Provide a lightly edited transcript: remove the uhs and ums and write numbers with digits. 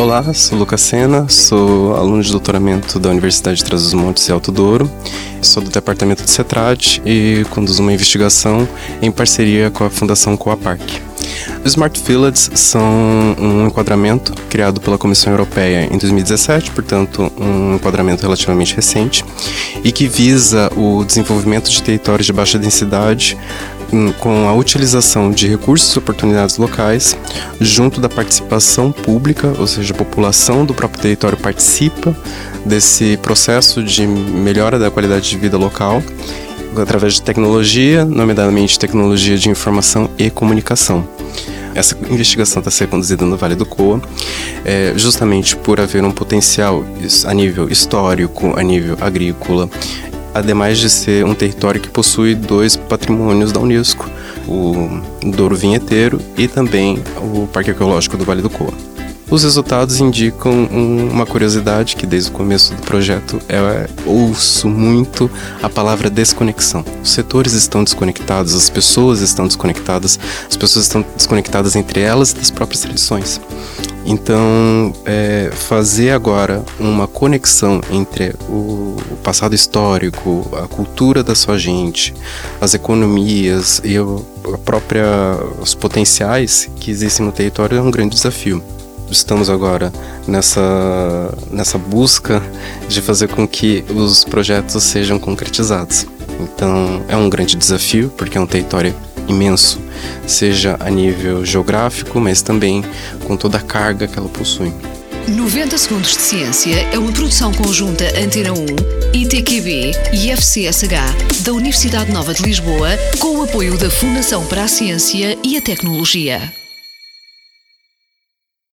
Olá, sou Lucas Sena, sou aluno de doutoramento da Universidade de Trás-os-Montes e Alto Douro. Sou do departamento de CETRAD e conduzo uma investigação em parceria com a Fundação Coaparc. Os Smart Villages são um enquadramento criado pela Comissão Europeia em 2017, portanto um enquadramento relativamente recente, e que visa o desenvolvimento de territórios de baixa densidade com a utilização de recursos e oportunidades locais, junto da participação pública, ou seja, a população do próprio território participa desse processo de melhora da qualidade de vida local, através de tecnologia, nomeadamente tecnologia de informação e comunicação. Essa investigação está sendo conduzida no Vale do Coa, justamente por haver um potencial a nível histórico, a nível agrícola, ademais de ser um território que possui 2 patrimônios da Unesco, o Douro Vinheteiro e também o Parque Arqueológico do Vale do Coa. Os resultados indicam uma curiosidade que desde o começo do projeto ouço muito a palavra desconexão. Os setores estão desconectados, as pessoas estão desconectadas entre elas e das próprias tradições. Então, fazer agora uma conexão entre o passado histórico, a cultura da sua gente, as economias e os potenciais que existem no território é um grande desafio. Estamos agora nessa busca de fazer com que os projetos sejam concretizados. Então, é um grande desafio, porque é um território imenso, seja a nível geográfico, mas também com toda a carga que ela possui. 90 Segundos de Ciência é uma produção conjunta Antena 1, ITQB e FCSH da Universidade Nova de Lisboa, com o apoio da Fundação para a Ciência e a Tecnologia.